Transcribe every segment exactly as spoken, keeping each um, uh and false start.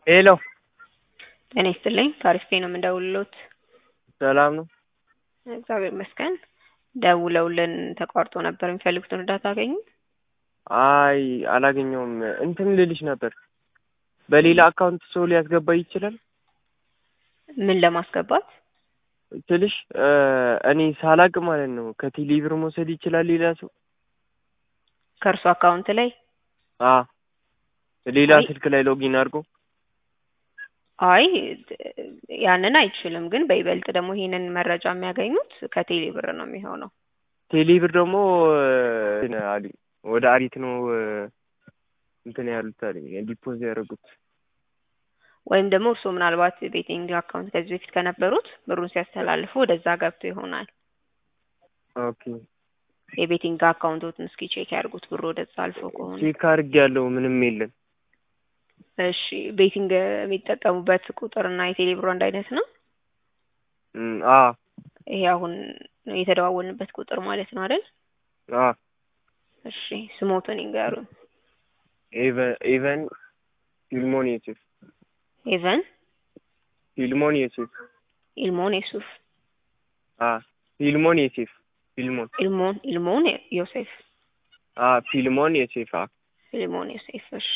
ሄሎ ጤና ይስጥልኝ ከአሪፍ ነው የምደውልልዎት። ሰላም ነው? እግዚአብሔር ይመስገን። ደውለውልን ተቋርጦ ነበር የሚፈልጉትን እርዳታ አገኙ? አይ አላገኘሁም። እንትን ልልሽ ነበር በሌላ አካውንት ሰው ሊያስገባ ይችላል? ምን ለማስገባት? ትልሽ እኔ ሳላቅ ማለት ነው ከቴሌ ብር መውሰድ ይችላል ሌላ ሰው? ከእርሱ አካውንት ላይ? አዎ ሌላ አይ ስልክ ላይ ሎጊን አድርጎ? አይ ያንን አይችልም። ግን በይበልጥ ደግሞ ይሄንን መረጃ የሚያገኙት ከቴሌ ብር ነው የሚሆነው። ቴሌ ብር ደግሞ አሊ ወደ አሪት ነው እንትን ያሉት አለኝ ዲፖዝ ያደረጉት። ወይም ደግሞ እርሱ ምናልባት ቤቲንግ አካውንት ከዚህ በፊት ከነበሩት ብሩን ሲያስተላልፉ ወደዛ ገብቶ ይሆናል። ኦኬ የቤቲንግ አካውንቶትን እስኪ ቼክ ያድርጉት ብሩ ወደዛ አልፎ ከሆነ። ቼክ አድርጌያለሁ ምንም የለም። እሺ ቤቲንግ የሚጠቀሙበት ቁጥርና የቴሌ ብሩ አንድ አይነት ነው? እም አዎ ይሄ አሁን የተደዋወልንበት ቁጥር ማለት ነው አይደል? አዎ እሺ ስሞቱን ይንገሩን። ኤቨን ኤቨን ፊልሞን ዩሱፍ። ኤቨን ፊልሞን ዩሱፍ። ኢልሞን ዩሱፍ። አ ፊልሞን ዩሱፍ ፊልሞን ኢልሞን ኢልሞን ዮሴፍ። አ ፊልሞን ዩሱፍ። አ ፊልሞን ዮሴፍ። እሺ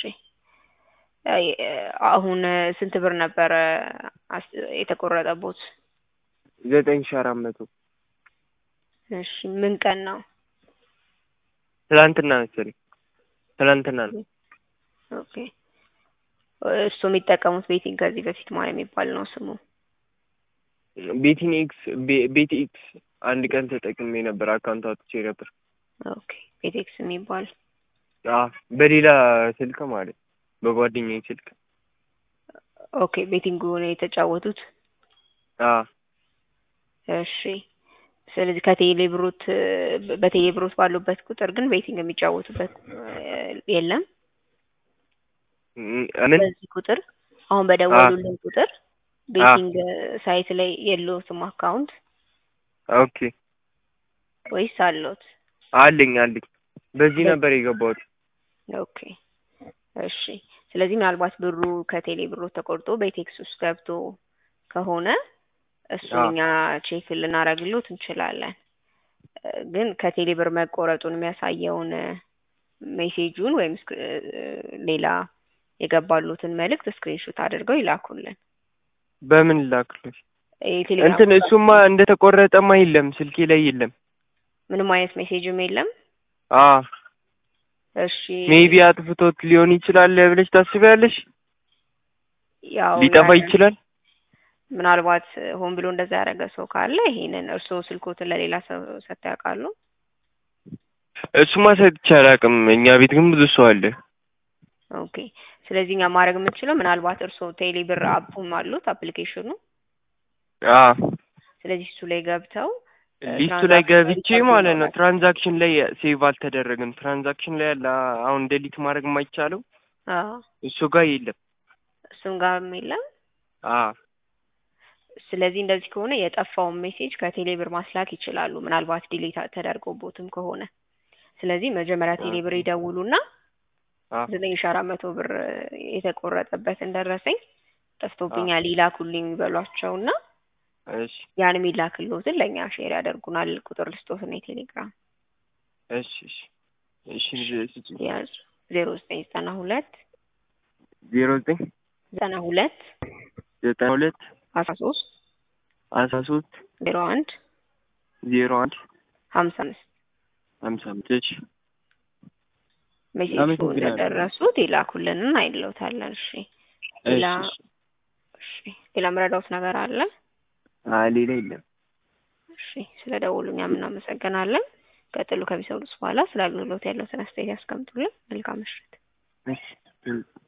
አሁን ስንት ብር ነበረ የተቆረጠቦት? ዘጠኝ ሺህ አራት መቶ። እሺ ምን ቀን ነው? ትላንትና መሰለኝ ትላንትና ነው። ኦኬ እሱ የሚጠቀሙት ቤቲንግ ከዚህ በፊት ማለት የሚባል ነው ስሙ? ቤቲንግ ኤክስ ቤቲ ኤክስ አንድ ቀን ተጠቅሜ ነበር አካውንት አውጥቼ ነበር። ኦኬ ቤቴክስ የሚባል አዎ በሌላ ስልክ ማለት በጓደኛዬ ስልክ። ኦኬ ቤቲንግ ነው የተጫወቱት? አዎ እሺ ስለዚህ ከቴሌ ብሮት በቴሌ ብሮት ባሉበት ቁጥር ግን ቤቲንግ የሚጫወቱበት የለም? ምን በዚህ ቁጥር አሁን በደወሉልን ቁጥር ቤቲንግ ሳይት ላይ የለውም አካውንት? ኦኬ ወይስ አለዎት? አለኝ አለኝ በዚህ ነበር የገባሁት። ኦኬ እሺ ስለዚህ ምናልባት ብሩ ከቴሌ ብሩ ተቆርጦ ቤቴክስ ውስጥ ገብቶ ከሆነ እሱኛ ቼክ ልናደርግልዎት እንችላለን። ግን ከቴሌ ብር መቆረጡን የሚያሳየውን ሜሴጁን ወይም ሌላ የገባሉትን መልእክት ስክሪንሾት አድርገው ይላኩልን። በምን ላክልሽ? እንትን እሱማ እንደተቆረጠማ የለም ስልኬ ላይ የለም። ምንም አይነት ሜሴጅም የለም? አዎ እሺ ሜቢ አጥፍቶት ሊሆን ይችላል ብለሽ ታስቢያለሽ? ያው ሊጠፋ ይችላል። ምናልባት ሆን ብሎ እንደዛ ያደረገ ሰው ካለ ይሄንን እርስዎ ስልኮትን ለሌላ ሰው ሰጥተው ያውቃሉ? እሱማ ሰጥቼ አላውቅም። እኛ ቤት ግን ብዙ ሰው አለ። ኦኬ ስለዚህ እኛ ማድረግ የምንችለው ምናልባት እርስዎ ቴሌ ብር አፑም አሉት አፕሊኬሽኑ? አዎ ስለዚህ እሱ ላይ ገብተው ሊስቱ ላይ ገብቼ ማለት ነው ትራንዛክሽን ላይ ሴቭ አልተደረገም። ትራንዛክሽን ላይ ያለ አሁን ዴሊት ማድረግ የማይቻለው አዎ እሱ ጋር የለም። እሱም ጋር የለም? አዎ ስለዚህ እንደዚህ ከሆነ የጠፋውን ሜሴጅ ከቴሌ ብር ማስላክ ይችላሉ ምናልባት ዲሊት ተደርጎቦትም ከሆነ። ስለዚህ መጀመሪያ ቴሌ ብር ይደውሉና ዘጠኝ ሺህ አራት መቶ ብር የተቆረጠበትን ደረሰኝ ጠፍቶብኛል ይላኩልኝ ይበሏቸውና እሺ ያን የሚላክልዎትን ለኛ ሼር ያደርጉናል። ቁጥር ልስጦት ነው የቴሌግራም። እሺ እሺ እሺ ያዝ ዜሮ ዘጠኝ ዘጠና ሁለት ዜሮ ዘጠኝ ዘጠና ሁለት ዘጠና ሁለት አስራ ሶስት አስራ ሶስት ዜሮ አንድ ዜሮ አንድ ሀምሳ አምስት ሀምሳ አምስት እሺ ሜሴጁ እንደደረሱት ይላኩልንና አይልዎታለን። እሺ ሌላ እሺ ሌላ ምረዳዎት ነገር አለ? አይ ሌላ የለም። እሺ ስለደወሉኝ እናመሰግናለን። ቀጥሎ ከሚሰሩት በኋላ ስለ አገልግሎት ያለዎትን አስተያየት ያስቀምጡልን። መልካም ምሽት። እሺ